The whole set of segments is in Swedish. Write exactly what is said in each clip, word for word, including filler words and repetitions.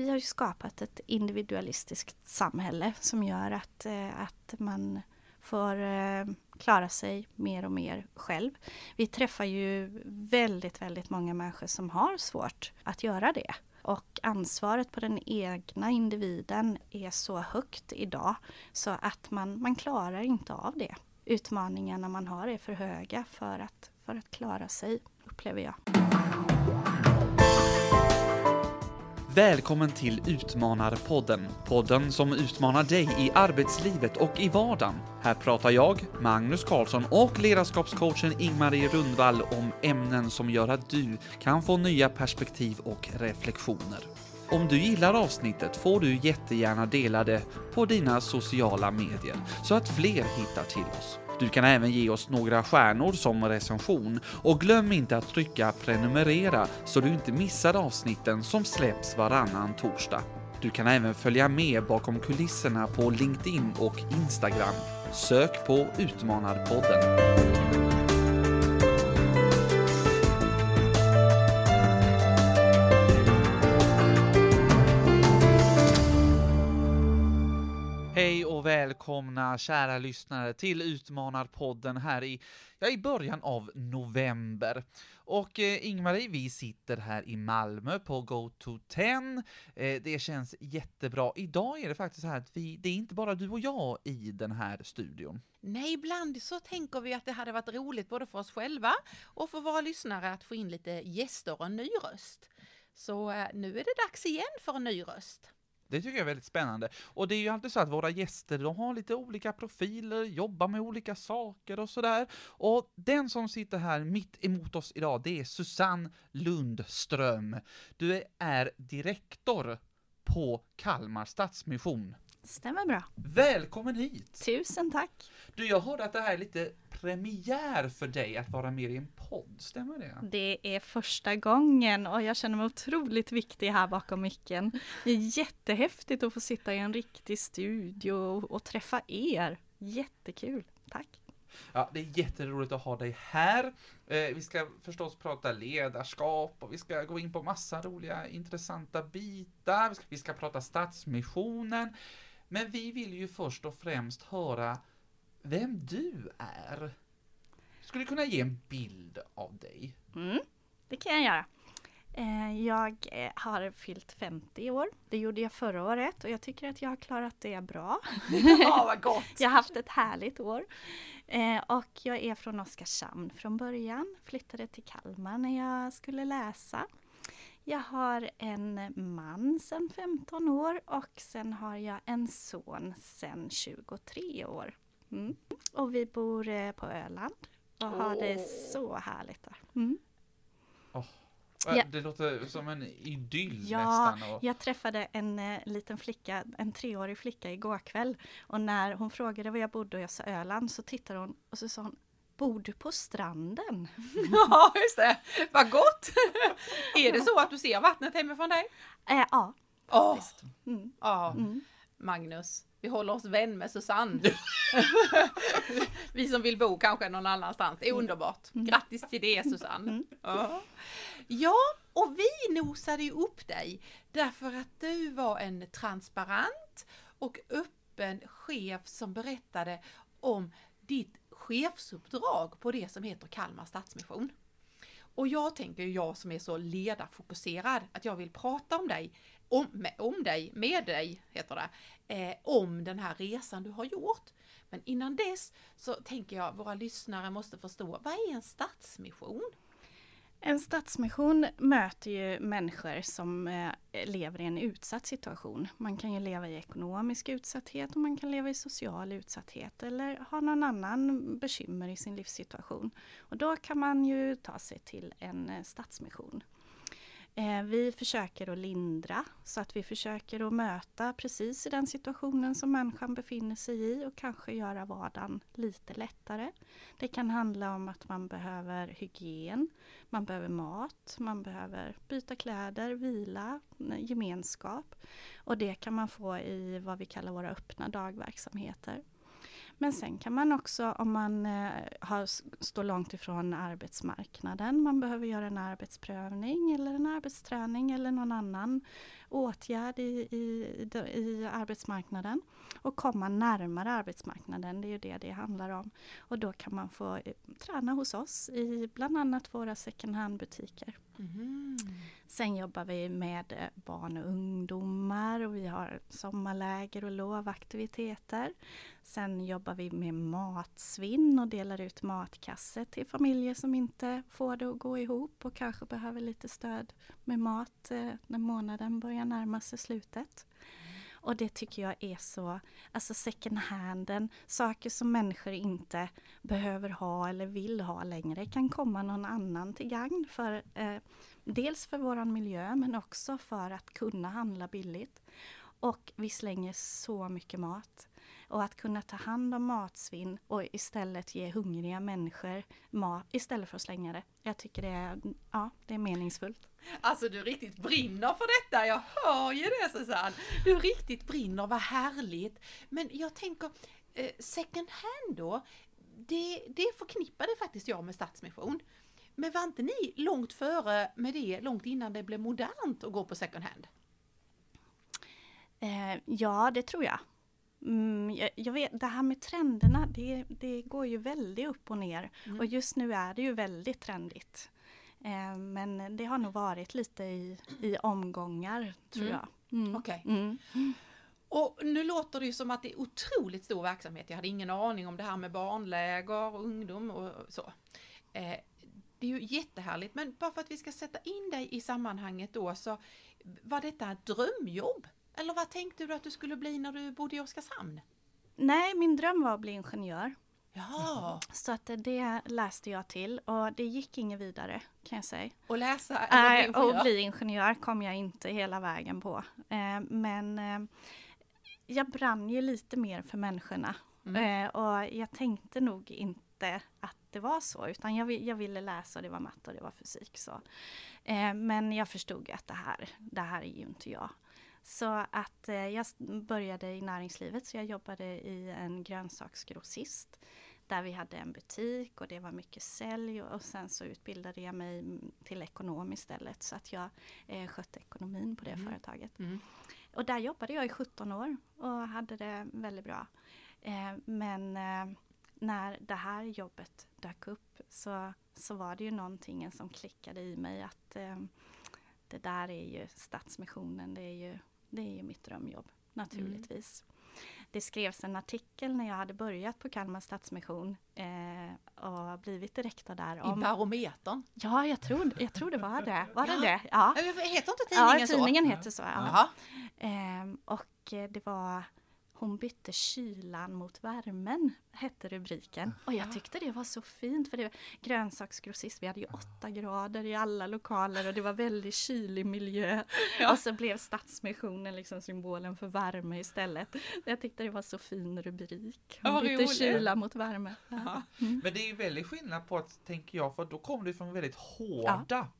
vi har ju skapat ett individualistiskt samhälle som gör att, eh, att man får eh, klara sig mer och mer själv. Vi träffar ju väldigt, väldigt många människor som har svårt att göra det. Och ansvaret på den egna individen är så högt idag så att man, man klarar inte av det. Utmaningarna man har är för höga för att, för att klara sig, upplever jag. Välkommen till Utmanarpodden. Podden som utmanar dig i arbetslivet och i vardagen. Här pratar jag, Magnus Karlsson och ledarskapscoachen Ingmarie Rundvall om ämnen som gör att du kan få nya perspektiv och reflektioner. Om du gillar avsnittet får du jättegärna dela det på dina sociala medier så att fler hittar till oss. Du kan även ge oss några stjärnor som recension och glöm inte att trycka prenumerera så du inte missar avsnitten som släpps varannan torsdag. Du kan även följa med bakom kulisserna på LinkedIn och Instagram. Sök på Utmanarpodden. Hej och välkomna kära lyssnare till Utmanarpodden här i, ja, i början av november. Och eh, Ingmarie, vi sitter här i Malmö på Go to ten. Eh, det känns jättebra. Idag är det faktiskt så här att vi, det är inte bara du och jag i den här studion. Nej, ibland så tänker vi att det hade varit roligt både för oss själva och för våra lyssnare att få in lite gäster och en ny röst. Så eh, nu är det dags igen för en ny röst. Det tycker jag är väldigt spännande. Och det är ju alltid så att våra gäster, de har lite olika profiler, jobbar med olika saker och sådär. Och den som sitter här mitt emot oss idag, det är Susanne Lundström. Du är direktor på Kalmar Stadsmission. Stämmer bra. Välkommen hit! Tusen tack. Du, jag hörde att det här är lite premiär för dig att vara med i en podd, stämmer det? Det är första gången och jag känner mig otroligt viktig här bakom micken. Det är jättehäftigt att få sitta i en riktig studio och, och träffa er. Jättekul. Tack. Ja, det är jätteroligt att ha dig här. Eh, vi ska förstås prata ledarskap och vi ska gå in på massa roliga, intressanta bitar. Vi ska, vi ska prata Stadsmissionen. Men vi vill ju först och främst höra vem du är. Skulle du kunna ge en bild av dig? Mm, det kan jag göra. Jag har fyllt femtio år. Det gjorde jag förra året och jag tycker att jag har klarat det bra. Ja, vad gott! Jag har haft ett härligt år. Och jag är från Oskarshamn från början. Flyttade till Kalmar när jag skulle läsa. Jag har en man sedan femton år och sen har jag en son sedan tjugotre år. Mm. Och vi bor på Öland och oh. har det så härligt där. Mm. Oh. Ja. Det låter som en idyll ja, nästan. Och... jag träffade en uh, liten flicka, en treårig flicka igår kväll. Och när hon frågade var jag bodde och jag sa Öland så tittade hon och så sa hon, bor du på stranden? Ja, just det. Vad gott! Är det så att du ser vattnet hemifrån dig? Äh, ja, faktiskt. Oh. Mm. Ja, mm. Magnus. Vi håller oss vän med Susanne. Vi som vill bo kanske någon annanstans. Det är underbart. Mm. Grattis till det, Susanne. Mm. Ja. Ja, och vi nosade ju upp dig därför att du var en transparent och öppen chef som berättade om ditt chefsuppdrag på det som heter Kalmar Stadsmission. Och jag tänker ju, jag som är så ledarfokuserad, att jag vill prata om dig, om, med, om dig, med dig heter det, eh, om den här resan du har gjort. Men innan dess så tänker jag, våra lyssnare måste förstå, vad är en stadsmission? En stadsmission möter ju människor som eh, lever i en utsatt situation. Man kan ju leva i ekonomisk utsatthet och man kan leva i social utsatthet eller ha någon annan bekymmer i sin livssituation. Och då kan man ju ta sig till en eh, stadsmission. Eh, vi försöker att lindra så att vi försöker att möta precis i den situationen som människan befinner sig i och kanske göra vardagen lite lättare. Det kan handla om att man behöver hygien, man behöver mat, man behöver byta kläder, vila, gemenskap. Och det kan man få i vad vi kallar våra öppna dagverksamheter. Men sen kan man också, om man eh, har, står långt ifrån arbetsmarknaden, man behöver göra en arbetsprövning eller en arbetsträning eller någon annan åtgärd i, i, i arbetsmarknaden och komma närmare arbetsmarknaden. Det är ju det det handlar om. Och då kan man få eh, träna hos oss i bland annat våra second hand-butiker. Mm. Sen jobbar vi med eh, barn och ungdomar och vi har sommarläger och lovaktiviteter. Sen jobbar vi med matsvinn och delar ut matkassar till familjer som inte får det att gå ihop och kanske behöver lite stöd med mat eh, när månaden börjar närma sig slutet. Och det tycker jag är så, alltså second handen, saker som människor inte behöver ha eller vill ha längre kan komma någon annan till gagn för eh, dels för våran miljö men också för att kunna handla billigt. Och vi slänger så mycket mat. Och att kunna ta hand om matsvinn och istället ge hungriga människor mat istället för att slänga det. Jag tycker det är, ja, det är meningsfullt. Alltså du riktigt brinner för detta, jag hör ju det Susanne. Du riktigt brinner, vad härligt. Men jag tänker, eh, second hand då, det, det förknippade faktiskt jag med Stadsmission. Men var inte ni långt före med det, långt innan det blev modernt att gå på second hand? Eh, ja, det tror jag. Mm, jag, jag vet, det här med trenderna, det, det går ju väldigt upp och ner. Mm. Och just nu är det ju väldigt trendigt. Eh, men det har nog varit lite i, i omgångar, tror mm. jag. Mm. Okej. Okay. Mm. Och nu låter det ju som att det är otroligt stor verksamhet. Jag hade ingen aning om det här med barnläger och ungdom och så. Eh, det är ju jättehärligt, men bara för att vi ska sätta in dig i sammanhanget då, så var detta ett drömjobb? Eller vad tänkte du att du skulle bli när du bodde i Oskarshamn? Nej, min dröm var att bli ingenjör. Ja. Så att det läste jag till och det gick inget vidare, kan jag säga. Och läsa eller bli ingenjör? Och bli ingenjör kom jag inte hela vägen på. Eh, men eh, jag brann ju lite mer för människorna. Mm. Eh, och jag tänkte nog inte att det var så, utan jag, jag ville läsa och det var matte och det var fysik. Så. Eh, men jag förstod att det här, det här är ju inte jag. Så att eh, jag började i näringslivet, så jag jobbade i en grönsaksgrossist där vi hade en butik och det var mycket sälj, och sen så utbildade jag mig till ekonom istället, så att jag eh, skötte ekonomin på det mm. företaget. Mm. Och där jobbade jag i sjutton år och hade det väldigt bra. Eh, men eh, när det här jobbet dök upp så, så var det ju någonting som klickade i mig att eh, det där är ju Stadsmissionen, det är ju, det är ju mitt drömjobb naturligtvis. Mm. Det skrevs en artikel när jag hade börjat på Kalmar Stadsmission eh, och blivit direktor där. Om... I Barometern? Ja, jag tror, jag tror det var det. Var det ja. det? Ja. Heter inte tidningen ja, så? tidningen heter så. Ja. Eh, och det var Hon bytte kylan mot värmen, hette rubriken. Och jag tyckte det var så fint, för det var grönsaksgrossist. Vi hade ju åtta grader i alla lokaler och det var väldigt kylig miljö. Ja. Och så blev Stadsmissionen liksom symbolen för värme istället. Jag tyckte det var så fin rubrik. Hon bytte kyla mot värme. Ja. Mm. Men det är ju väldigt skillnad på att, tänker jag, för då kommer det från väldigt hårda ja.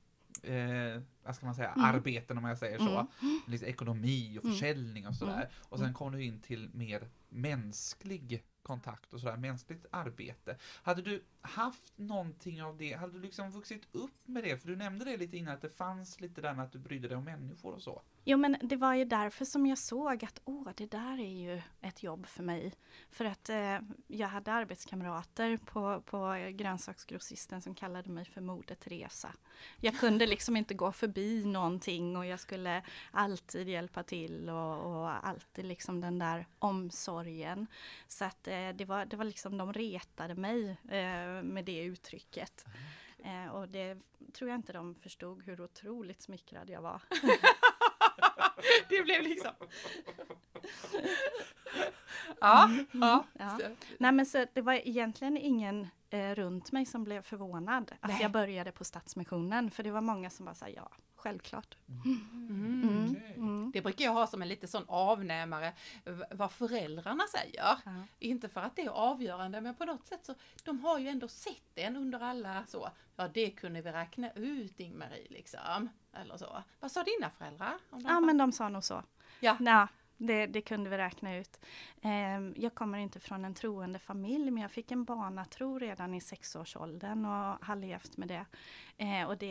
Eh, vad ska man säga, mm. arbeten om jag säger så. Mm. Lite ekonomi och försäljning och sådär. Mm. Och sen kom du in till mer mänsklig kontakt och sådär, mänskligt arbete. Hade du haft någonting av det, hade du liksom vuxit upp med det? För du nämnde det lite innan, att det fanns lite där med att du brydde dig om människor och så. Jo, men det var ju därför som jag såg att åh, det där är ju ett jobb för mig. För att eh, jag hade arbetskamrater på, på grönsaksgrossisten som kallade mig för Moder Teresa. Jag kunde liksom inte gå förbi någonting och jag skulle alltid hjälpa till och, och alltid liksom den där omsorgen. Så att eh, det var, det var liksom, de retade mig eh, med det uttrycket. Eh, och det tror jag inte de förstod hur otroligt smickrad jag var. Det blev liksom... ja, mm, ja. ja. Nej, men så det var egentligen ingen eh, runt mig som blev förvånad att Nej. jag började på Stadsmissionen. För det var många som bara sa ja, självklart. Mm. Mm. Mm. Mm. Det brukar jag ha som en lite sån avnämare vad föräldrarna säger. Ja. Inte för att det är avgörande, men på något sätt så de har ju ändå sett en under alla så. Ja, det kunde vi räkna ut, Ingmarie, liksom. Eller så. Vad sa dina föräldrar? Om ja, men de sa nog så. Ja. Ja. Det, det kunde vi räkna ut. Eh, jag kommer inte från en troende familj, men jag fick en barnatro redan i sexårsåldern och har levt med det. Eh, och det,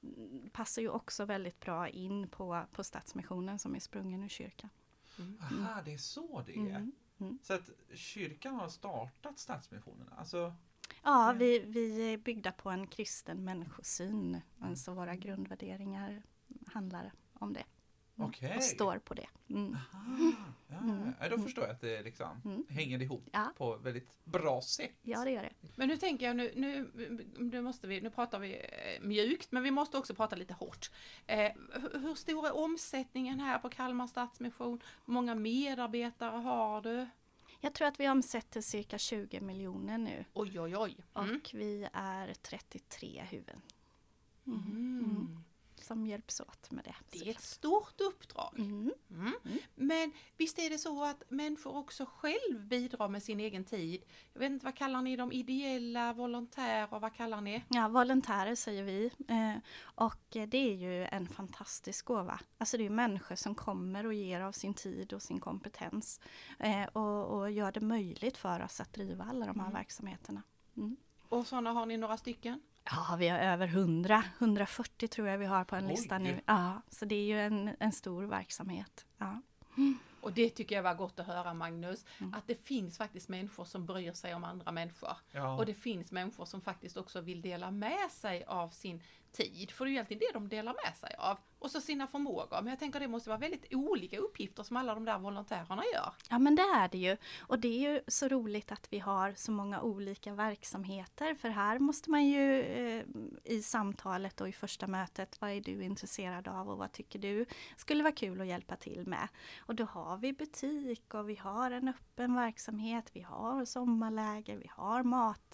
passar ju också väldigt bra in på, på Stadsmissionen som är sprungen ur kyrkan. Mm. Aha, det är så det är. Mm. Mm. Så att kyrkan har startat Stadsmissionen. Alltså, ja, vi, vi är byggda på en kristen människosyn. Alltså våra grundvärderingar handlar om det. Mm. Okay. Och står på det. Mm. Aha, ja, Mm. ja, då förstår jag att det liksom Mm. hänger ihop Ja. på väldigt bra sätt. Ja, det gör det. Men nu tänker jag, nu, nu, nu, måste vi, nu pratar vi eh, mjukt, men vi måste också prata lite hårt. Eh, hur, hur stor är omsättningen här på Kalmar Stadsmission? Hur många medarbetare har du? Jag tror att vi omsätter cirka tjugo miljoner nu. Oj, oj, oj. Mm. Och vi är trettiotre huvuden Mm. Mm. som hjälps åt med det. Det är ett stort uppdrag. Mm. Mm. Men visst är det så att människor också själv bidrar med sin egen tid? Jag vet inte, vad kallar ni dem? Ideella, volontärer, vad kallar ni? Ja, volontärer säger vi. Eh, och det är ju en fantastisk gåva. Alltså det är människor som kommer och ger av sin tid och sin kompetens. Eh, och, och gör det möjligt för oss att driva alla de här Mm. verksamheterna. Mm. Och sådana har ni några stycken? Ja, vi har över hundra, hundrafyrtio tror jag vi har på en Oj. lista nu. Ja, så det är ju en, en stor verksamhet. Ja. Och det tycker jag var gott att höra, Magnus, Mm. att det finns faktiskt människor som bryr sig om andra människor. Ja. Och det finns människor som faktiskt också vill dela med sig av sin tid. För det är ju alltid det de delar med sig av. Och så sina förmågor. Men jag tänker det måste vara väldigt olika uppgifter som alla de där volontärerna gör. Ja, men det är det ju. Och det är ju så roligt att vi har så många olika verksamheter. För här måste man ju eh, i samtalet och i första mötet, vad är du intresserad av och vad tycker du skulle vara kul att hjälpa till med? Och då har vi butik och vi har en öppen verksamhet, vi har sommarläger, vi har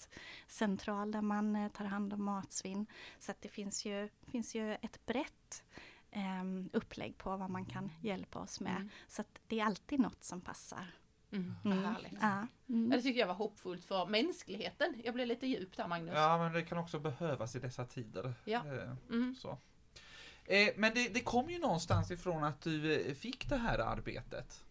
matcentral där man eh, tar hand om matsvinn. Så att det finns ju, finns ju ett brett eh, upplägg på vad man kan hjälpa oss med. Mm. Så att det är alltid något som passar. Mm, vad Mm. härligt. Ja. Ja, Mm. det tycker jag var hoppfullt för mänskligheten. Jag blev lite djup där, Magnus. Ja, men det kan också behövas i dessa tider. Ja. Eh, Mm. Så. Eh, men det, det kom ju någonstans ifrån att du eh, fick det här arbetet.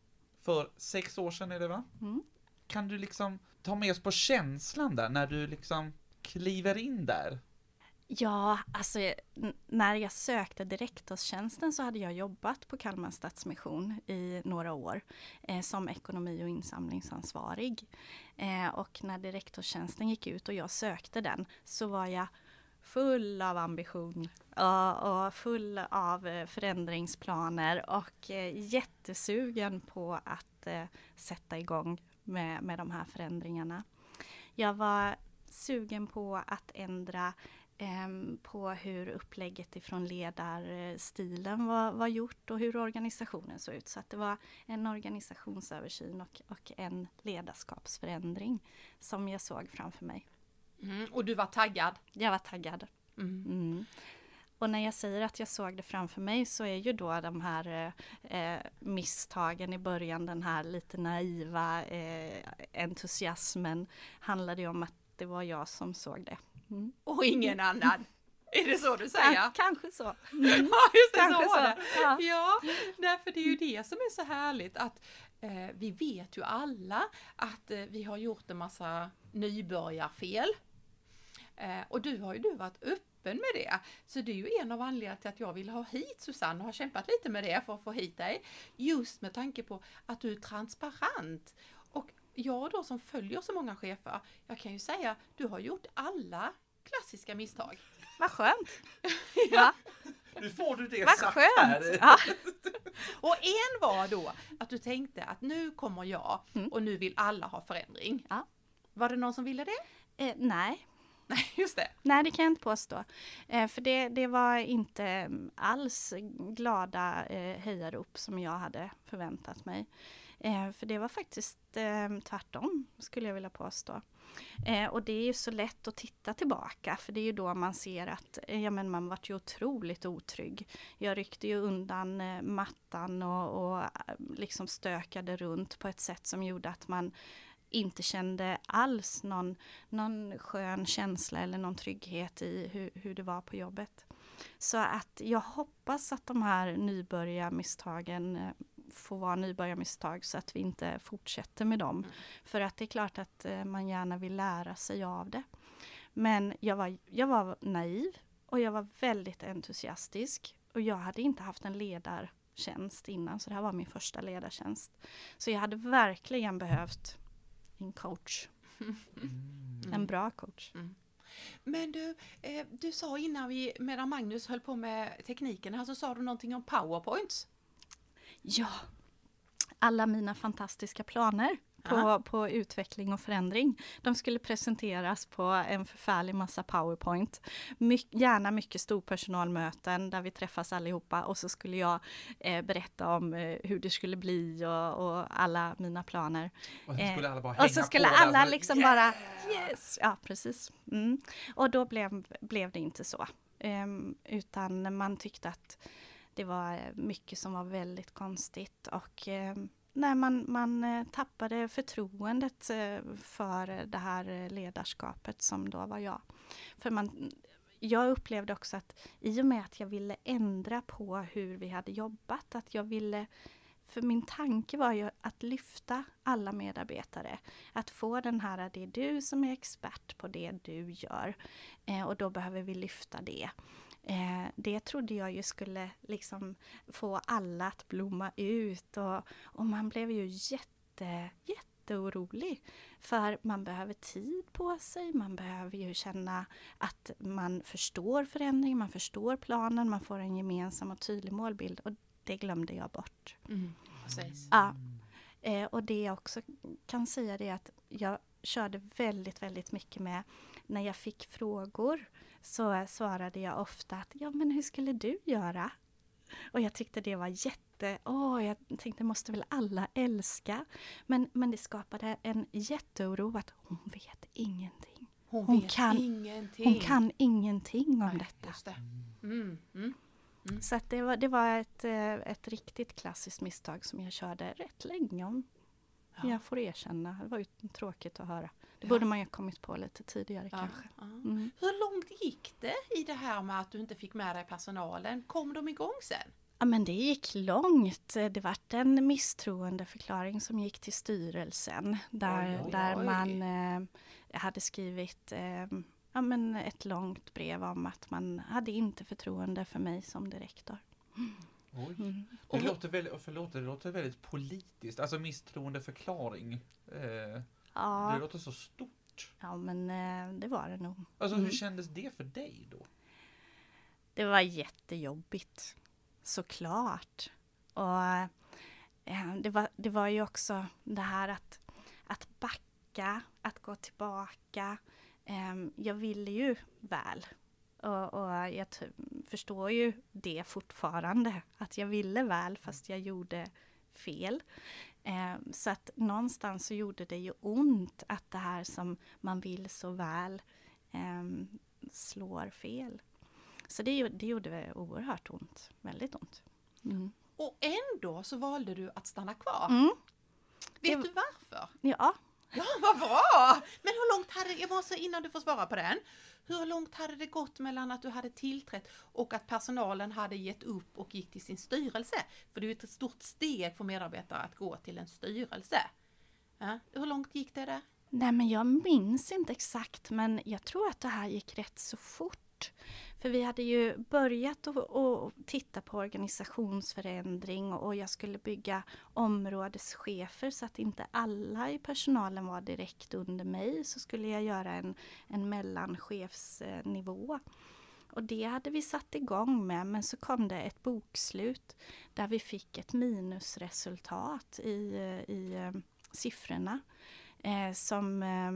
För sex år sedan är det, va? Mm. Kan du liksom ta med oss på känslan där när du liksom kliver in där? Ja, alltså n- när jag sökte direktorstjänsten så hade jag jobbat på Kalmar Stadsmission i några år eh, som ekonomi- och insamlingsansvarig. Eh, och när direktorstjänsten gick ut och jag sökte den så var jag full av ambition och, och full av eh, förändringsplaner och eh, jättesugen på att eh, sätta igång med, med de här förändringarna. Jag var sugen på att ändra Ehm, på hur upplägget ifrån ledarstilen var, var gjort och hur organisationen såg ut. Så att det var en organisationsöversyn och, och en ledarskapsförändring som jag såg framför mig. Mm. Och du var taggad. Jag var taggad. Mm. Mm. Och när jag säger att jag såg det framför mig så är ju då de här eh, misstagen i början, den här lite naiva eh, entusiasmen, handlade ju om att det var jag som såg det. Mm. Och ingen annan. Är det så du säger? Ja, kanske så. Mm. Ja, just det, Kanske så var så. det. Ja. Ja, därför det är ju det som är så härligt att eh, vi vet ju alla att eh, vi har gjort en massa nybörjarfel. Eh, och du har ju du varit öppen med det. Så det är ju en av anledningarna till att jag vill ha hit Susanne och har kämpat lite med det för att få hit dig. Just med tanke på att du är transparent. Och jag då som följer så många chefer, jag kan ju säga du har gjort alla klassiska misstag. Vad skönt. Ja, Nu får du det vad sagt skönt. här. Ja. Och en var då att du tänkte att nu kommer jag Mm. och nu vill alla ha förändring. Ja. Var det någon som ville det? Eh, nej. Nej, just det. nej, det kan jag inte påstå. Eh, för det, det var inte alls glada eh, hejarop som jag hade förväntat mig. Eh, för det var faktiskt eh, tvärtom, skulle jag vilja påstå. Eh, och det är ju så lätt att titta tillbaka, för det är ju då man ser att eh, ja, men man var ju otroligt otrygg. Jag ryckte ju undan eh, mattan och, och eh, liksom stökade runt på ett sätt som gjorde att man inte kände alls någon, någon skön känsla eller någon trygghet i hur, hur det var på jobbet. Så att jag hoppas att de här nybörjarmisstagen eh, får vara nybörjarmisstag så att vi inte fortsätter med dem. Mm. För att det är klart att eh, man gärna vill lära sig av det. Men jag var, jag var naiv och jag var väldigt entusiastisk. Och jag hade inte haft en ledartjänst innan, så det här var min första ledartjänst. Så jag hade verkligen behövt en coach. Mm. En bra coach. Mm. Men du, eh, du sa innan vi, medan Magnus höll på med tekniken här, så sa du någonting om PowerPoints. Ja, alla mina fantastiska planer på, Ja. på utveckling och förändring. De skulle presenteras på en förfärlig massa PowerPoint. My, gärna mycket storpersonalmöten där vi träffas allihopa, och så skulle jag eh, berätta om eh, hur det skulle bli och, och alla mina planer. Och så skulle alla bara Och hänga så skulle på alla där. liksom bara yes! Ja, precis. Mm. Och då blev, blev det inte så. Ehm, utan man tyckte att det var mycket som var väldigt konstigt, och eh, när man, man eh, tappade förtroendet eh, för det här ledarskapet som då var jag. För man, jag upplevde också att i och med att jag ville ändra på hur vi hade jobbat, att jag ville, för min tanke var ju att lyfta alla medarbetare. Att få den här, det är du som är expert på det du gör, eh, och då behöver vi lyfta det. Eh, det trodde jag ju skulle liksom få alla att blomma ut, och, och man blev ju jätte, jätteorolig. För man behöver tid på sig, man behöver ju känna att man förstår förändring, man förstår planen, man får en gemensam och tydlig målbild, och det glömde jag bort. Mm. Precis. Ja. Eh, och det jag också kan säga är att jag körde väldigt, väldigt mycket med, när jag fick frågor så svarade jag ofta att ja, men hur skulle du göra? Och jag tyckte det var jätte, åh, jag tänkte måste väl alla älska. Men, men det skapade en jätteoro att hon vet ingenting. Hon, Hon vet kan- ingenting. Hon kan ingenting om Nej, detta. just det. Mm. Mm. Så att det var, det var ett, eh, ett riktigt klassiskt misstag som jag körde rätt länge om. Ja. Jag får erkänna, det var ju tråkigt att höra. Det Ja. borde man ju ha kommit på lite tidigare Ja. kanske. Ja. Mm. Hur långt gick det i det här med att du inte fick med dig personalen? Kom de igång sen? Ja, men det gick långt. Det var en misstroendeförklaring som gick till styrelsen. Där, Oj, oj, där oj. man eh, hade skrivit eh, ja, men ett långt brev om att man hade inte förtroende för mig som direktor. Oj. Mm. Det låter väldigt, förlåt, det låter väldigt politiskt. Alltså misstroendeförklaring. Eh, Det Ja, låter så stort. ja, men eh, det var det nog. Alltså Mm. hur kändes det för dig då? Det var jättejobbigt, såklart. Och eh, det, var, det var ju också det här att, att backa, att gå tillbaka. Eh, jag ville ju väl. Och, och jag t- förstår ju det fortfarande, att jag ville väl fast jag gjorde fel. Eh, så att någonstans så gjorde det ju ont att det här som man vill så väl eh, slår fel. Så det, gjo- det gjorde oerhört ont, väldigt ont. Mm. Och ändå så valde du att stanna kvar. Mm. Vet Det- du varför? Ja, Ja, vad bra! Men hur långt hade, jag måste innan du får svara på den, hur långt hade det gått mellan att du hade tillträtt och att personalen hade gett upp och gick till sin styrelse? För det är ju ett stort steg för medarbetare att gå till en styrelse. Ja, hur långt gick det där? nej men jag minns inte exakt, men jag tror att det här gick rätt så fort. För vi hade ju börjat att att titta på organisationsförändring, och jag skulle bygga områdeschefer så att inte alla i personalen var direkt under mig. Så skulle jag göra en, en mellanchefsnivå. Och det hade vi satt igång med, men så kom det ett bokslut där vi fick ett minusresultat i, i eh, siffrorna eh, som eh,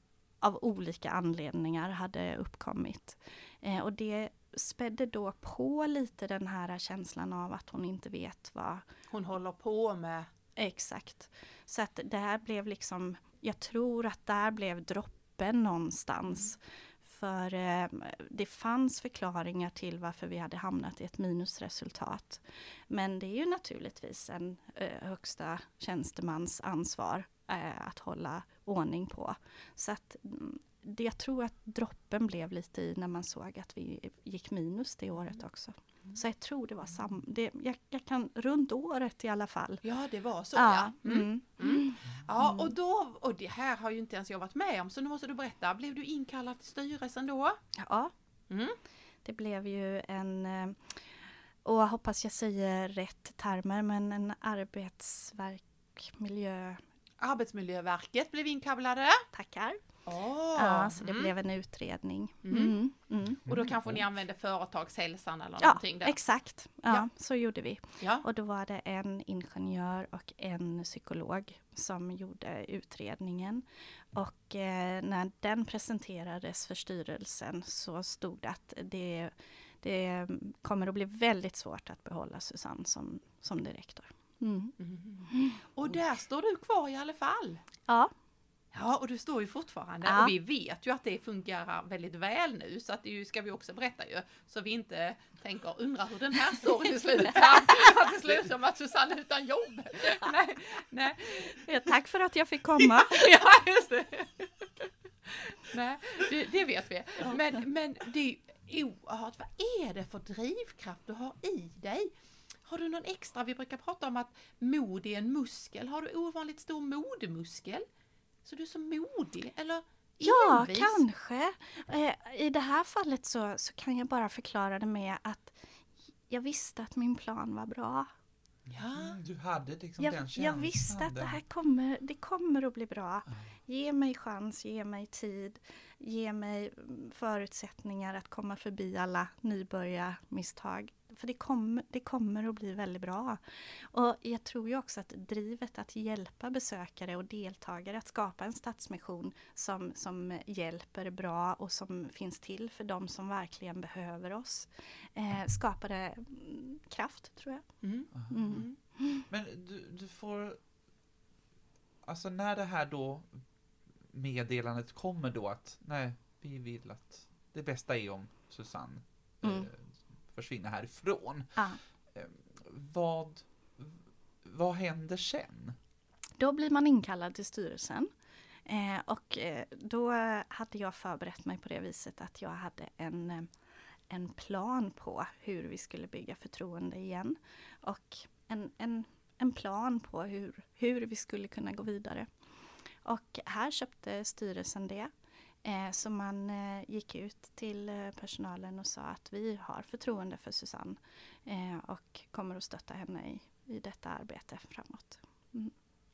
av olika anledningar hade uppkommit. Eh, och det spädde då på lite den här känslan av att hon inte vet vad Hon håller på med... exakt. Så att det här blev liksom, jag tror att där blev droppen någonstans. För eh, det fanns förklaringar till varför vi hade hamnat i ett minusresultat. Men det är ju naturligtvis en eh, högsta tjänstemans ansvar eh, att hålla ordning på. Så att mm, det, jag tror att droppen blev lite i när man såg att vi gick minus det året också. Så jag tror det var sam, det, jag, jag kan runt året i alla fall. Ja, det var så, ja. Ja, Mm. mm. Mm. Ja, och då, och det här har ju inte ens jag varit med om, så nu måste du berätta, blev du inkallad till styrelsen då? Ja, Mm. Det blev ju en, eh, och jag hoppas jag säger rätt termer, men en arbetsverk, miljö... Arbetsmiljöverket blev inkallade. Tackar. Oh, Ja, så det mm. blev en utredning. Mm. Mm, mm. Och då kanske ni använde företagshälsan eller Ja, någonting där. exakt. Ja, Ja. så gjorde vi. Ja. Och då var det en ingenjör och en psykolog som gjorde utredningen. Och eh, när den presenterades för styrelsen så stod det att det, det kommer att bli väldigt svårt att behålla Susanne som, som direktor. Mm. Mm. Och där står du kvar i alla fall. Ja. Ja, och du står ju fortfarande. Ja. Och vi vet ju att det fungerar väldigt väl nu. Så att det ju, ska vi också berätta ju. Så vi inte tänker, undrar hur den här storyn slutar. Att det slutar med att Susanne är utan jobb. Nej, nej. Ja, tack för att jag fick komma. Ja, just det. Nej, det, det vet vi. Men, men det är oerhört, vad är det för drivkraft du har i dig? Har du någon extra, vi brukar prata om att mod är en muskel. Har du ovanligt stor modmuskel? Så du är så modig, eller Ja, envis? kanske. Eh, I det här fallet så, så kan jag bara förklara det med att jag visste att min plan var bra. Ja. Mm, du hade liksom Jag, den känslan. jag visste att det här kommer, det kommer att bli bra. Ge mig chans, ge mig tid, ge mig mm, förutsättningar att komma förbi alla nybörjarmisstag. För det kommer, det kommer att bli väldigt bra. Och jag tror ju också att drivet att hjälpa besökare och deltagare att skapa en stadsmission som, som hjälper bra och som finns till för de som verkligen behöver oss. Eh, skapade mm, kraft, tror jag. Mm. Mm. Mm. Men du, du får... Alltså när det här då meddelandet kommer då att nej, vi vill att det bästa är om Susanne Mm. eh, försvinner härifrån. Ja. Eh, vad, vad händer sen? Då blir man inkallad till styrelsen. Eh, och eh, då hade jag förberett mig på det viset att jag hade en, eh, en plan på hur vi skulle bygga förtroende igen. Och en, en, en plan på hur, hur vi skulle kunna gå vidare. Och här köpte styrelsen det. Eh, så man eh, gick ut till eh, personalen och sa att vi har förtroende för Susanne eh, och kommer att stötta henne i, i detta arbete framåt. Mm.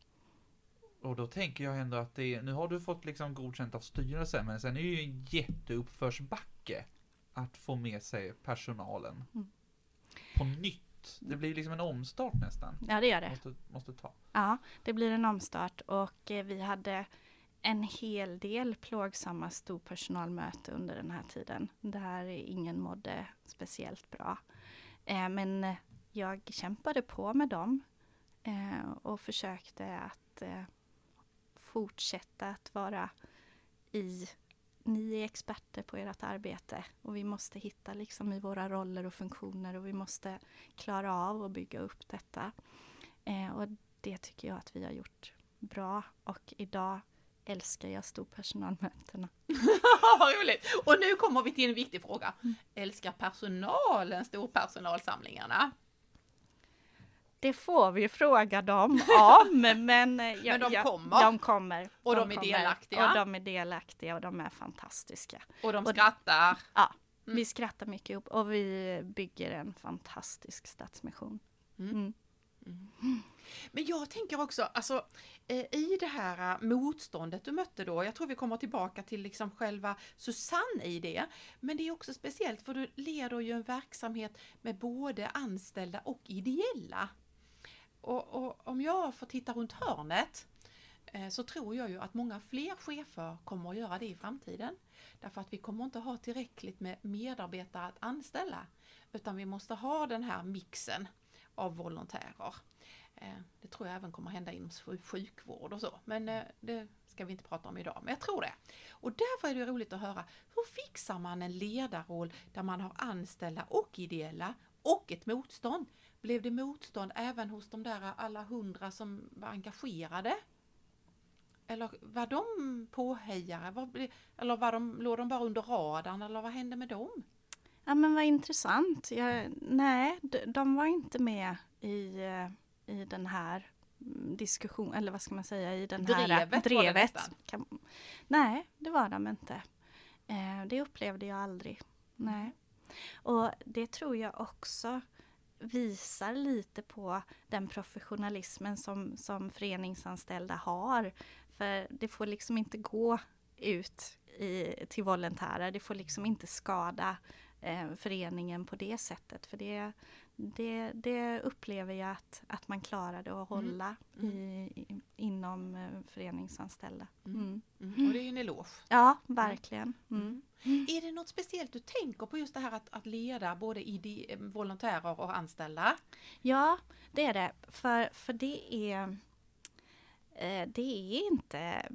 Och då tänker jag ändå att det är, nu har du fått liksom godkänt av styrelsen, men sen är det ju en jätteuppförsbacke att få med sig personalen Mm. på nytt. Det blir liksom en omstart nästan. Ja, det gör det. Måste, måste ta. Ja, det blir en omstart och eh, vi hade en hel del plågsamma storpersonalmöte under den här tiden. Där ingen mådde speciellt bra. Eh, men eh, jag kämpade på med dem eh, och försökte att eh, fortsätta att vara i... Ni är experter på ert arbete och vi måste hitta liksom i våra roller och funktioner och vi måste klara av att bygga upp detta. Eh, och det tycker jag att vi har gjort bra och idag älskar jag storpersonalmötena. Vad roligt! Och nu kommer vi till en viktig fråga. Älskar personalen storpersonalsamlingarna? Det får vi fråga dem om, men, jag, Men de jag, kommer. de kommer. Och de är kommer. delaktiga. Och de är delaktiga och de är fantastiska. Och de Och- skrattar. Ja, Mm. vi skrattar mycket ihop och vi bygger en fantastisk stadsmission. Mm. Mm. Men jag tänker också, alltså eh, i det här eh, motståndet du mötte då, jag tror vi kommer tillbaka till liksom själva Susanne i det, men det är också speciellt för du leder ju en verksamhet med både anställda och ideella. Och, och om jag får titta runt hörnet eh, så tror jag ju att många fler chefer kommer att göra det i framtiden. Därför att vi kommer inte ha tillräckligt med medarbetare att anställa, utan vi måste ha den här mixen av volontärer. Eh, det tror jag även kommer hända inom sj- sjukvård och så. Men eh, det ska vi inte prata om idag. Men jag tror det. Och därför är det roligt att höra. Hur fixar man en ledarroll där man har anställda och ideella och ett motstånd? Blev det motstånd även hos de där alla hundra som var engagerade? Eller var de påhejare? Var ble, eller var de, låg de bara under radarn? Eller vad hände med dem? Ja, men vad intressant. Jag, nej, de, de var inte med i, eh, i den här mm, diskussion, eller vad ska man säga, i den här Drevet var det drevet. nästan. Kan, nej, det var de inte. Eh, det upplevde jag aldrig. Nej. Och det tror jag också visar lite på den professionalismen som, som föreningsanställda har. För det får liksom inte gå ut i, till volontärer. Det får liksom inte skada eh, föreningen på det sättet. För det, det, det upplever jag att, att man klarade att hålla mm. i, i, inom eh, föreningsanställda. Mm. Mm. Och det är en eloge. Ja, verkligen. Mm. Mm. Är det något speciellt du tänker på just det här att, att leda både ide- volontärer och anställda? Ja, det är det. För, för det är eh, det är inte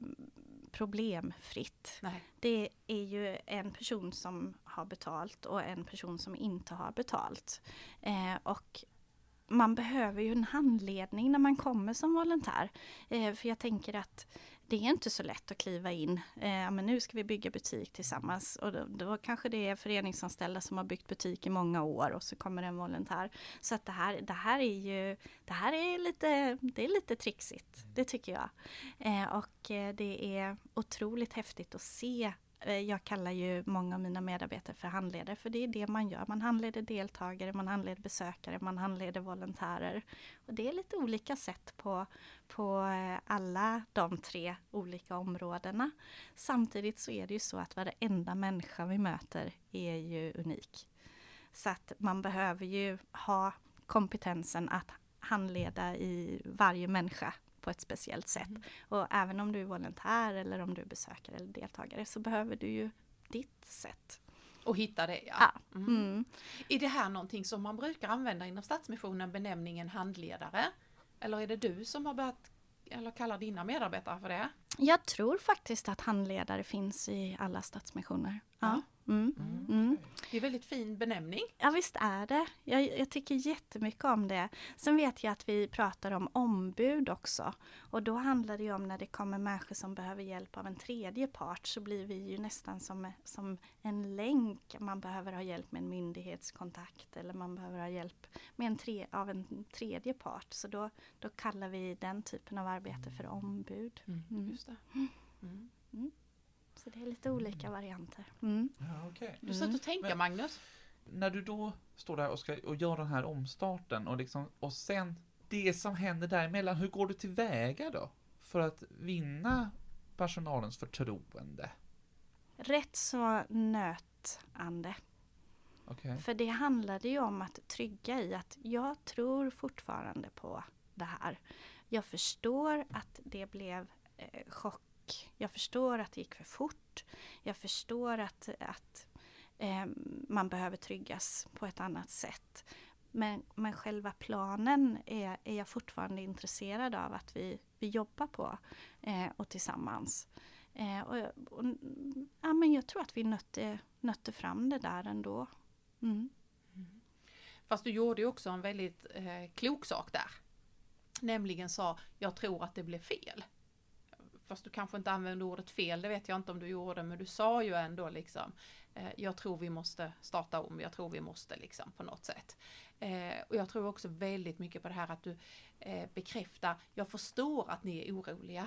problemfritt. Nej. Det är ju en person som har betalt och en person som inte har betalt. Eh, och man behöver ju en handledning när man kommer som volontär. Eh, för jag tänker att det är inte så lätt att kliva in. Eh, men nu ska vi bygga butik tillsammans. Och då, då kanske det är föreningsanställda som har byggt butik i många år och så kommer en volontär. Så att det här, det här är ju det här är lite, det är lite trixigt. Det tycker jag. Eh, och eh, det är otroligt häftigt att se. Jag kallar ju många av mina medarbetare för handledare, för det är det man gör. Man handleder deltagare, man handleder besökare, man handleder volontärer. Och det är lite olika sätt på, på alla de tre olika områdena. Samtidigt så är det ju så att varenda människa vi möter är ju unik. Så att man behöver ju ha kompetensen att handleda i varje människa på ett speciellt sätt. Mm. Och även om du är volontär eller om du är besökare eller deltagare så behöver du ju ditt sätt. Och hitta det, ja. ja. Mm. Mm. Är det här någonting som man brukar använda inom Stadsmissionen, benämningen handledare? Eller är det du som har börjat, eller kallar dina medarbetare för det? Jag tror faktiskt att handledare finns i alla stadsmissioner. Ja. Ja. Mm. Mm. Mm. Det är väldigt fin benämning. Ja, visst är det. Jag, jag tycker jättemycket om det. Sen vet jag att vi pratar om ombud också. Och då handlar det ju om när det kommer människor som behöver hjälp av en tredje part, så blir vi ju nästan som, som en länk. Man behöver ha hjälp med en myndighetskontakt eller man behöver ha hjälp med en tre, av en tredje part. Så då, då kallar vi den typen av arbete för ombud. Mm. Mm. Just det. Mm. Mm. Så det är lite olika varianter. Mm. Ja, okay. Du satt och tänka, Men, Magnus. När du då står där och ska och gör den här omstarten och, liksom, och sen det som händer däremellan, hur går du tillväga då för att vinna personalens förtroende? Rätt så nötande. Okay. För det handlade ju om att trygga i att jag tror fortfarande på det här. Jag förstår att det blev eh, chock. Jag förstår att det gick för fort. Jag förstår att, att eh, man behöver tryggas på ett annat sätt. Men, men själva planen är, är jag fortfarande intresserad av att vi, vi jobbar på eh, och tillsammans. Eh, och, och, ja, men jag tror att vi nötte, nötte fram det där ändå. Mm. Mm. Fast du gjorde ju också en väldigt eh, klok sak där. Nämligen sa, jag tror att det blev fel. Fast du kanske inte använde ordet fel, det vet jag inte om du gjorde, men du sa ju ändå liksom, eh, jag tror vi måste starta om, jag tror vi måste liksom på något sätt. Eh, och jag tror också väldigt mycket på det här att du eh, bekräftar, jag förstår att ni är oroliga.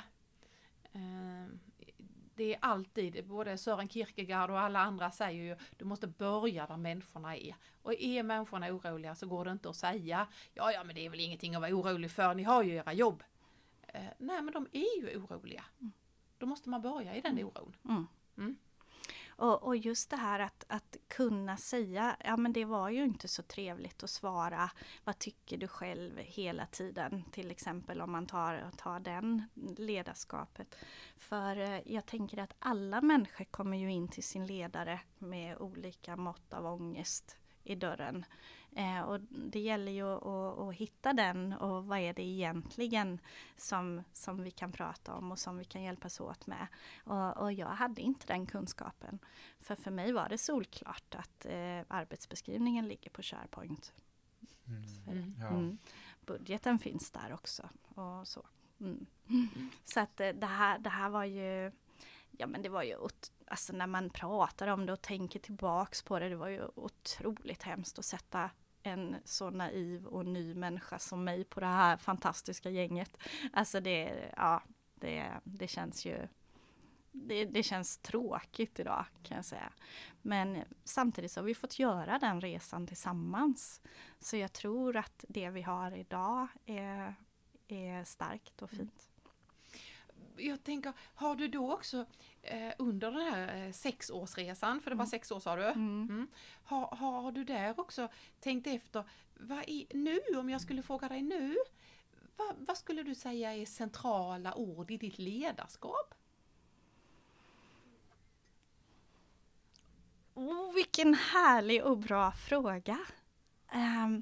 Eh, det är alltid, både Sören Kierkegaard och alla andra säger ju, du måste börja där människorna är. Och är människorna oroliga så går det inte att säga, ja ja men det är väl ingenting att vara orolig för, ni har ju era jobb. Eh, nej men de är ju oroliga. Mm. Då måste man börja i den oron. Mm. Mm. Och, och just det här att, att kunna säga, ja men det var ju inte så trevligt att svara, vad tycker du själv hela tiden, till exempel om man tar, tar den ledarskapet. För eh, jag tänker att alla människor kommer ju in till sin ledare med olika mått av ångest i dörren. Eh, och det gäller ju att, att, att hitta den och vad är det egentligen som, som vi kan prata om och som vi kan hjälpas åt med. Och, och jag hade inte den kunskapen. För för mig var det solklart att eh, arbetsbeskrivningen ligger på SharePoint. Mm. Så, Mm. Ja. mm. Budgeten finns där också. Och så mm. Mm. Så att det här, det här var ju, ja men det var ju alltså när man pratar om det och tänker tillbaks på det, det var ju otroligt hemskt att sätta en så naiv och ny människa som mig på det här fantastiska gänget. Alltså det, ja, det, det känns ju, det, det känns tråkigt idag kan jag säga. Men samtidigt så har vi fått göra den resan tillsammans. Så jag tror att det vi har idag är, är starkt och fint. Jag tänker, har du då också eh, under den här eh, sexårsresan, för det var mm. sex år sa du, Mm. Mm, har, har du där också tänkt efter, vad är, nu om jag skulle fråga dig nu, vad, vad skulle du säga är centrala ord i ditt ledarskap? Oh, vilken härlig och bra fråga. Um,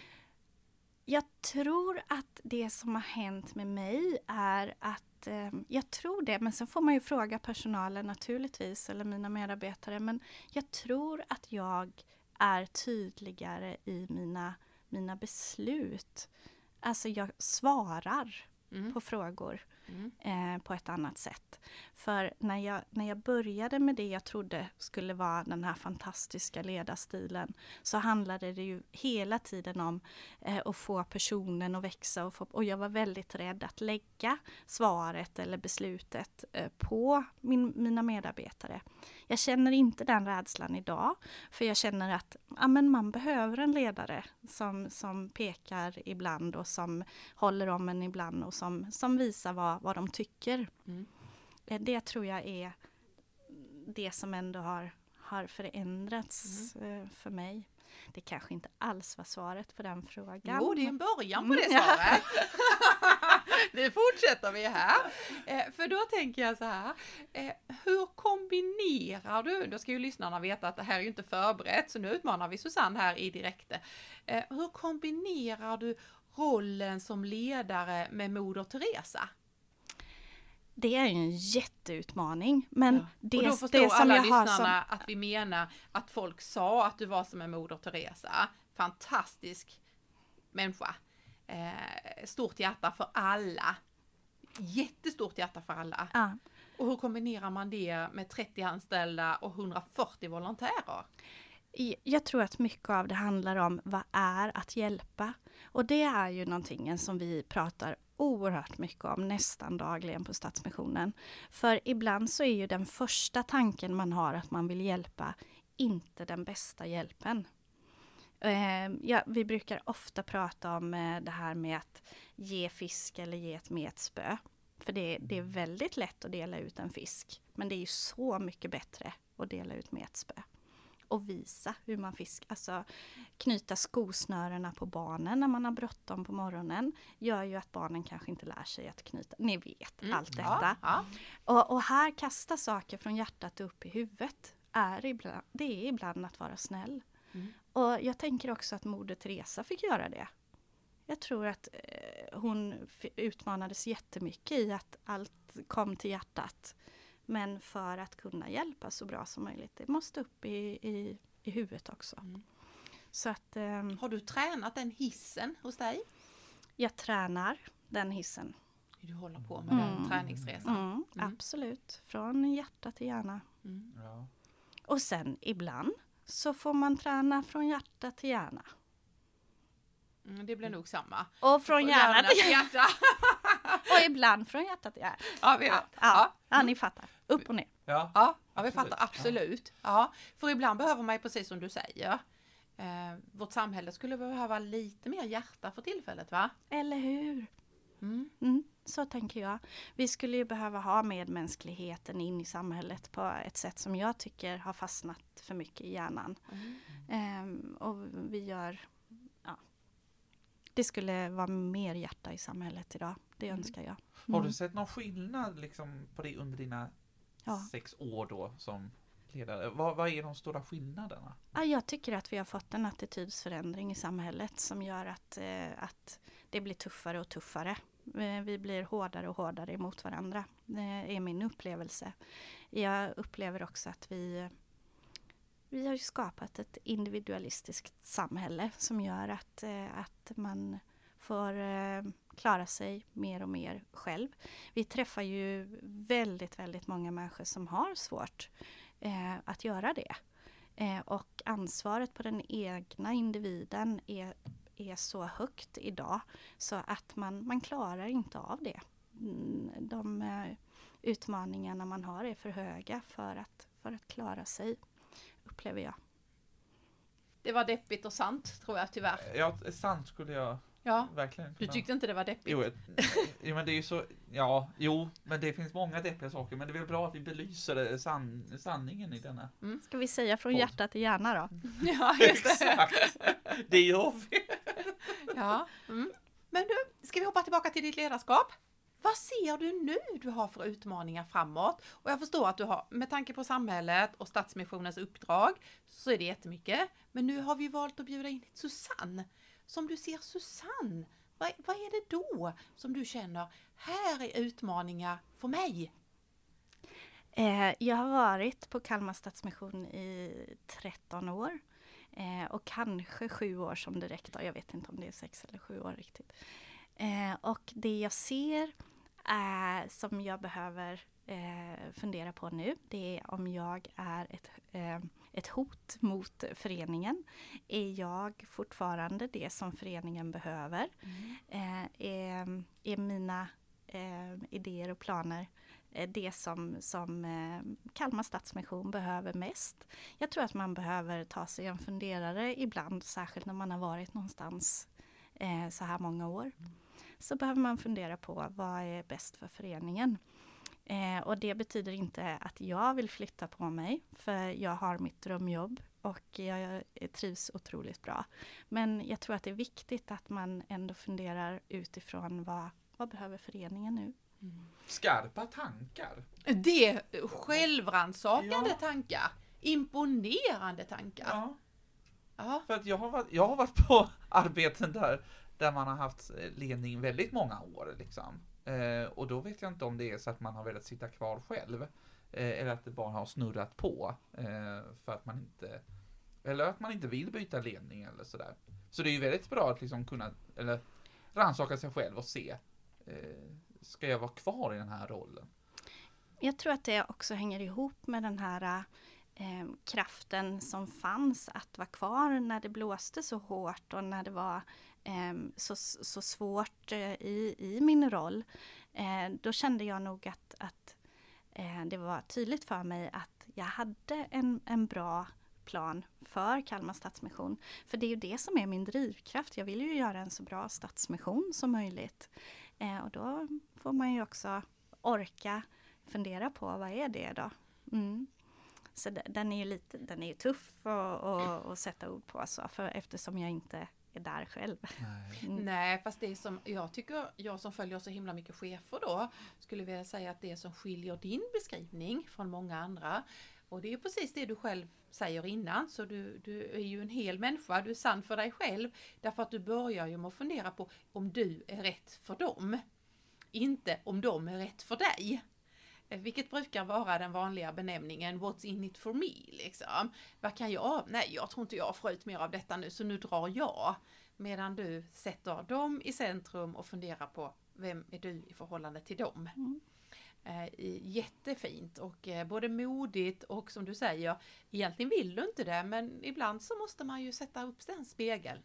jag tror att det som har hänt med mig är att, um, jag tror det, men sen får man ju fråga personalen naturligtvis, eller mina medarbetare, men jag tror att jag är tydligare i mina, mina beslut. Alltså jag svarar mm. på frågor mm. eh, på ett annat sätt. För när jag, när jag började med det jag trodde skulle vara den här fantastiska ledarstilen, så handlade det ju hela tiden om eh, att få personen att växa. Och, få, och jag var väldigt rädd att lägga svaret eller beslutet eh, på min, mina medarbetare. Jag känner inte den rädslan idag, för jag känner att ja, men man behöver en ledare som, som pekar ibland och som håller om en ibland och som, som visar vad, vad de tycker. Mm. Det tror jag är det som ändå har, har förändrats mm. för mig. Det kanske inte alls var svaret på den frågan. Jo, det är en början på det svaret. Nu fortsätter vi här. Eh, för då tänker jag så här. Eh, hur kombinerar du? Då ska ju lyssnarna veta att det här är ju inte förberett. Så nu utmanar vi Susanne här i direkte. Eh, hur kombinerar du rollen som ledare med Moder Teresa? Det är ju en jätteutmaning. Men ja. det, och då förstår det som alla jag har lyssnarna som... att vi menar att folk sa att du var som en Moder Teresa. Fantastisk människa. Eh, stort hjärta för alla. Jättestort hjärta för alla. Ja. Och hur kombinerar man det med trettio anställda och hundrafyrtio volontärer? Jag tror att mycket av det handlar om vad är att hjälpa. Och det är ju någonting som vi pratar oerhört mycket om nästan dagligen på Stadsmissionen. För ibland så är ju den första tanken man har att man vill hjälpa inte den bästa hjälpen. Eh, ja, vi brukar ofta prata om eh, det här med att ge fisk eller ge ett metspö. För det, det är väldigt lätt att dela ut en fisk. Men det är ju så mycket bättre att dela ut metspö. Och visa hur man fiskar. Alltså knyta skosnörena på barnen när man har bråttom på morgonen. Gör ju att barnen kanske inte lär sig att knyta. Ni vet mm, allt detta. Ja, ja. Och, och här kasta saker från hjärtat upp i huvudet. Är ibland, det är ibland att vara snäll. Mm. Och jag tänker också att Moder Teresa fick göra det. Jag tror att eh, hon f- utmanades jättemycket i att allt kom till hjärtat. Men för att kunna hjälpa så bra som möjligt. Det måste upp i, i, i huvudet också. Mm. Så att, eh, har du tränat den hissen hos dig? Jag tränar den hissen. Du håller på med mm. den träningsresan? Mm, mm. Absolut. Från hjärta till hjärna. Mm. Ja. Och sen ibland så får man träna från hjärta till hjärna. Mm, det blir nog samma. Och från hjärna, hjärna till hjärta. Och ibland från hjärta till hjärta. Ja, vi vet. Ja, ja. ja, ni fattar. Upp och ner. Ja, ja, ja vi fattar absolut. Ja. För ibland behöver man ju precis som du säger. Eh, vårt samhälle skulle behöva lite mer hjärta för tillfället, va? Eller hur? Mm. Mm, så tänker jag. Vi skulle ju behöva ha medmänskligheten in i samhället på ett sätt som jag tycker har fastnat för mycket i hjärnan. Mm. Eh, och vi gör... Det skulle vara mer hjärta i samhället idag. Det mm. önskar jag. Mm. Har du sett någon skillnad liksom, på det under dina ja. sex år då som ledare? Vad, vad är de stora skillnaderna? Ja, jag tycker att vi har fått en attitydsförändring i samhället som gör att, eh, att det blir tuffare och tuffare. Vi blir hårdare och hårdare emot varandra. Det är min upplevelse. Jag upplever också att vi... Vi har ju skapat ett individualistiskt samhälle som gör att, eh, att man får eh, klara sig mer och mer själv. Vi träffar ju väldigt, väldigt många människor som har svårt eh, att göra det. Eh, och ansvaret på den egna individen är, är så högt idag så att man, man klarar inte av det. De, utmaningarna man har är för höga för att, för att klara sig, upplever jag. Det var deppigt och sant, tror jag tyvärr. Ja, sant skulle jag Ja, verkligen du kunna. tyckte inte det var deppigt? Jo, jo, men det är ju så, ja, jo, men det finns många deppiga saker, men det är väl bra att vi belyser san, sanningen i denna. Mm. Ska vi säga från Podd. hjärta till hjärna då? Ja, just det. Exakt, det gör vi. Ja. Mm. Men du, ska vi hoppa tillbaka till ditt ledarskap? Vad ser du nu du har för utmaningar framåt? Och jag förstår att du har, med tanke på samhället och Stadsmissionens uppdrag, så är det jättemycket. Men nu har vi valt att bjuda in Susanne. Som du ser Susanne, vad, vad är det då som du känner, här är utmaningar för mig? Eh, jag har varit på Kalmar Stadsmission i tretton år. Eh, och kanske sju år som direktor. Jag vet inte om det är sex eller sju år riktigt. Eh, och det jag ser är, som jag behöver eh, fundera på nu, det är om jag är ett, eh, ett hot mot föreningen. Är jag fortfarande det som föreningen behöver? Mm. Eh, är, är mina eh, idéer och planer eh, det som, som eh, Kalmar Stadsmission behöver mest? Jag tror att man behöver ta sig en funderare ibland, särskilt när man har varit någonstans eh, så här många år. Så behöver man fundera på vad är bäst för föreningen. Eh, och det betyder inte att jag vill flytta på mig, för jag har mitt drömjobb och jag trivs otroligt bra. Men jag tror att det är viktigt att man ändå funderar utifrån vad, vad behöver föreningen nu. Mm. Skarpa tankar. Det är självrannsakande Ja. tankar. Imponerande tankar. Ja, Ja. för att jag har varit, jag har varit på arbeten där, där man har haft ledning väldigt många år liksom. Eh, och då vet jag inte om det är så att man har velat sitta kvar själv. Eh, eller att det bara har snurrat på. Eh, för att man inte, eller att man inte vill byta ledning eller sådär. Så det är ju väldigt bra att liksom kunna, eller rannsaka sig själv och se, eh, ska jag vara kvar i den här rollen? Jag tror att det också hänger ihop med den här eh, kraften som fanns att vara kvar när det blåste så hårt och när det var eh, så, så svårt eh, i, i min roll. Eh, då kände jag nog att, att eh, det var tydligt för mig att jag hade en, en bra plan för Kalmar Stadsmission. För det är ju det som är min drivkraft. Jag vill ju göra en så bra stadsmission som möjligt. Eh, och då får man ju också orka fundera på vad är det då. Mm. Så d- den är ju lite, den är ju tuff att, att, att sätta ord på, så, för eftersom jag inte är där själv. Nej. Mm. Nej, fast det som jag tycker, jag som följer så himla mycket chefer då, skulle vilja säga att det som skiljer din beskrivning från många andra, och det är precis det du själv säger innan, så du, du är ju en hel människa, du är sann för dig själv, därför att du börjar ju med att fundera på om du är rätt för dem, inte om de är rätt för dig. Vilket brukar vara den vanliga benämningen, what's in it for me, liksom. Vad kan jag? Nej, jag tror inte jag får ut mer av detta nu, så nu drar jag. Medan du sätter dem i centrum och funderar på, vem är du i förhållande till dem? Mm. Eh, jättefint och eh, både modigt och som du säger, egentligen vill du inte det, men ibland så måste man ju sätta upp den spegeln.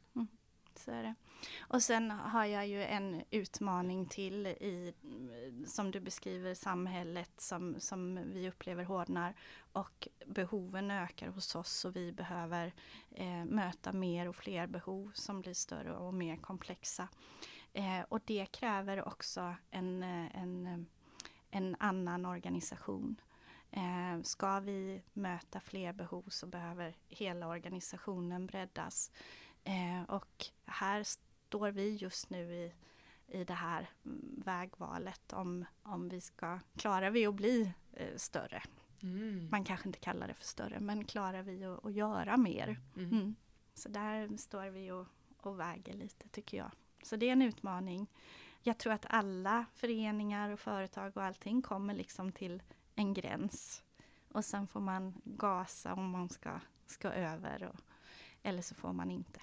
Så är det. Och sen har jag ju en utmaning till i, som du beskriver, samhället som, som vi upplever hårdnar och behoven ökar hos oss och vi behöver eh, möta mer och fler behov som blir större och mer komplexa. Eh, och det kräver också en, en, en annan organisation. Eh, ska vi möta fler behov så behöver hela organisationen breddas. Eh, och här står vi just nu i, i det här vägvalet om, om vi ska, klarar vi att bli eh, större? Mm. Man kanske inte kallar det för större, men klarar vi att, att göra mer? Mm. Mm. Så där står vi och, och väger lite, tycker jag. Så det är en utmaning. Jag tror att alla föreningar och företag och allting kommer liksom till en gräns. Och sen får man gasa om man ska, ska över och, eller så får man inte.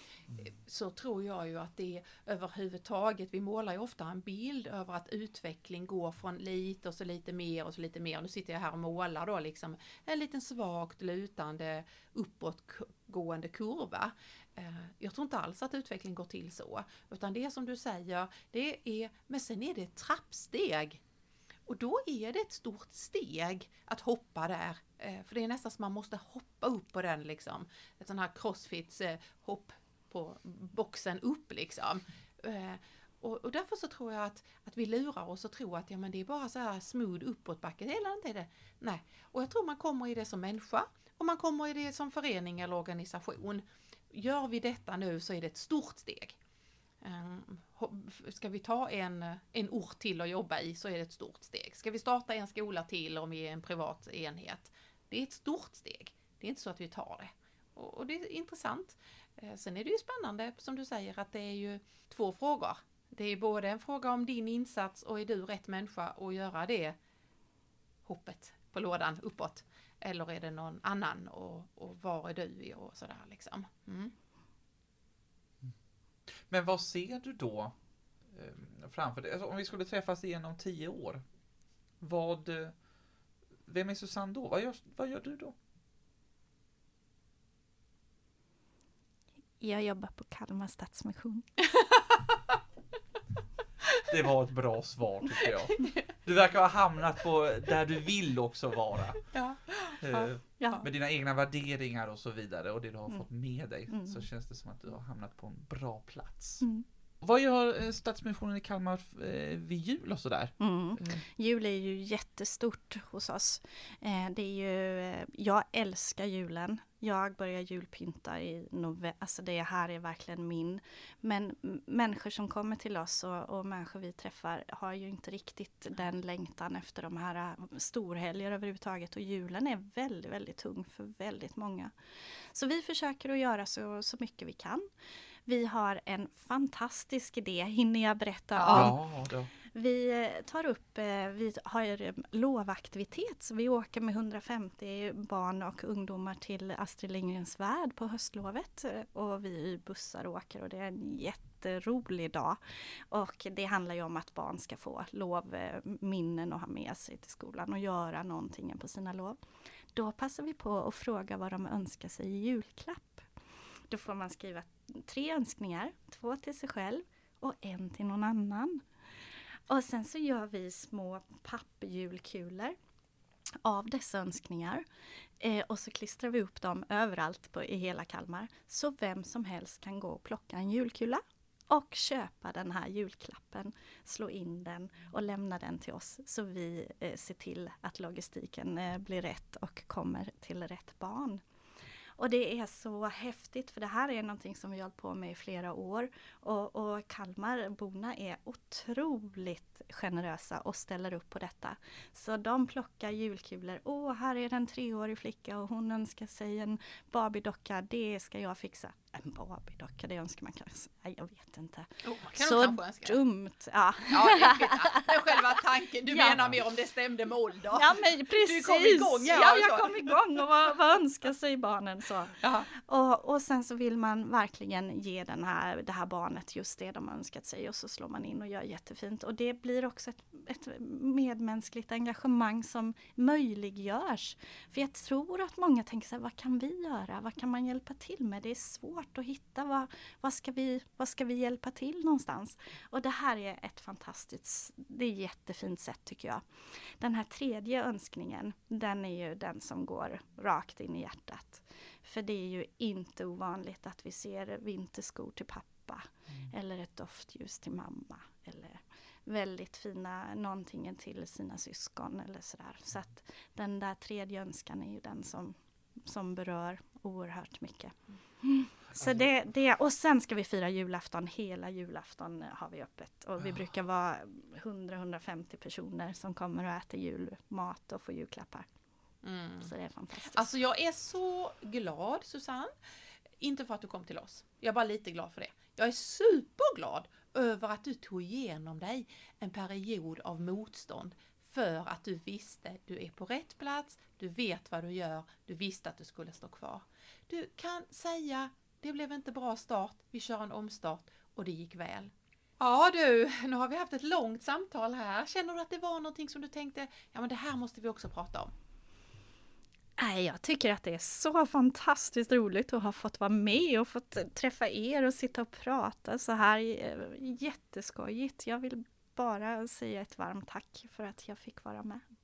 Så tror jag ju att det är överhuvudtaget, vi målar ju ofta en bild över att utveckling går från lite och så lite mer och så lite mer. Nu sitter jag här och målar då liksom en liten svagt lutande uppåtgående kurva. Jag tror inte alls att utveckling går till så, utan det som du säger, det är, men sen är det ett trappsteg. Och då är det ett stort steg att hoppa där. Eh, för det är nästan som man måste hoppa upp på den liksom. Ett sån här crossfits eh, hopp på boxen upp liksom. Eh, och, och därför så tror jag att, att vi lurar oss och tror att ja, men det är bara så här smooth uppåt backen. Hela inte det. Nej. Och jag tror man kommer i det som människa. Och man kommer i det som förening eller organisation. Gör vi detta nu så är det ett stort steg. Ska vi ta en, en ort till att jobba i så är det ett stort steg. Ska vi starta en skola till om vi är en privat enhet? Det är ett stort steg. Det är inte så att vi tar det. Och, och det är intressant. Sen är det ju spännande som du säger att det är ju två frågor. Det är både en fråga om din insats och är du rätt människa att göra det hoppet på lådan uppåt. Eller är det någon annan och, och var är du och sådär liksom. Mm. Men vad ser du då eh, framför dig? Alltså, om vi skulle träffas igen om tio år. Vad, eh, vem är Susanne då? Vad gör, vad gör du då? Jag jobbar på Kalmar Stadsmission. Det var ett bra svar tycker jag. Du verkar ha hamnat på där du vill också vara. Ja. Eh, Ja. med dina egna värderingar och så vidare och det du har Mm. fått med dig Mm. så känns det som att du har hamnat på en bra plats. Mm. Vad gör eh, Stadsmissionen i Kalmar eh, vid jul och sådär? Mm. Eh, Jul är ju jättestort hos oss. Eh, det är ju, eh, jag älskar julen. Jag börjar julpynta i november. Alltså det här är verkligen min. Men m- människor som kommer till oss och, och människor vi träffar har ju inte riktigt den längtan efter de här eh, storhelger överhuvudtaget. Och julen är väldigt, väldigt tung för väldigt många. Så vi försöker att göra så, så mycket vi kan. Vi har en fantastisk idé, hinner jag berätta om. ja, då. Vi eh, tar upp, eh, vi har eh, lovaktivitet, så vi åker med hundrafemtio barn och ungdomar till Astrid Lindgrens Värld på höstlovet. Eh, Och vi i bussar åker och det är en jätterolig dag. Och det handlar ju om att barn ska få lovminnen och ha med sig till skolan och göra någonting på sina lov. Då passar vi på att fråga vad de önskar sig i julklapp. Då får man skriva tre önskningar, två till sig själv och en till någon annan. Och sen så gör vi små pappjulkulor av dessa önskningar. Eh, och så klistrar vi upp dem överallt på, i hela Kalmar. Så vem som helst kan gå och plocka en julkula och köpa den här julklappen. Slå in den och lämna den till oss. Så vi eh, ser till att logistiken eh, blir rätt och kommer till rätt barn. Och det är så häftigt för det här är någonting som vi har hållit på med i flera år. Och, och Kalmarborna är otroligt generösa och ställer upp på detta. Så de plockar julkulor. Åh, här är en treårig flicka och hon önskar sig en Barbie-docka. Det ska jag fixa. En Barbie-docka, det önskar man kanske. Nej, jag vet inte. Oh, man kan så nog önska. dumt. Ja, Ja, det är, det är själva tanken. Du Ja. menar mer om det stämde med ålder. ja men precis. Du kom igång, ja, ja, jag alltså. kom igång och vad, vad önskar sig barnen så. Ja. Och, och sen så vill man verkligen ge den här, det här barnet just det de har önskat sig och så slår man in och gör jättefint. Och det blir också ett, ett medmänskligt engagemang som möjliggörs. För jag tror att många tänker så här, vad kan vi göra? Vad kan man hjälpa till med? Det är svårt att hitta, vad, vad, ska, vi, vad ska vi hjälpa till någonstans? Och det här är ett fantastiskt, det är ett jättefint sätt tycker jag. Den här tredje önskningen, den är ju den som går rakt in i hjärtat. För det är ju inte ovanligt att vi ser vinterskor till pappa. Mm. Eller ett doftljus till mamma. Eller väldigt fina någonting till sina syskon. Eller sådär. Så att den där tredje önskan är ju den som, som berör oerhört mycket. Mm. Så det, det, och sen ska vi fira julafton. Hela julafton har vi öppet. Och vi brukar vara hundra till hundrafemtio personer som kommer och äter julmat och får julklappar. Mm. Så det är fantastiskt. Alltså jag är så glad, Susanne. Inte för att du kom till oss. Jag är bara lite glad för det. Jag är superglad över att du tog igenom dig en period av motstånd. För att du visste, du är på rätt plats, du vet vad du gör, du visste att du skulle stå kvar. Du kan säga, det blev inte bra start, vi kör en omstart och det gick väl. Ja du, nu har vi haft ett långt samtal här. Känner du att det var någonting som du tänkte, ja men det här måste vi också prata om? Nej, jag tycker att det är så fantastiskt roligt att ha fått vara med och fått träffa er och sitta och prata så här. Jätteskojigt. Jag vill bara säga ett varmt tack för att jag fick vara med.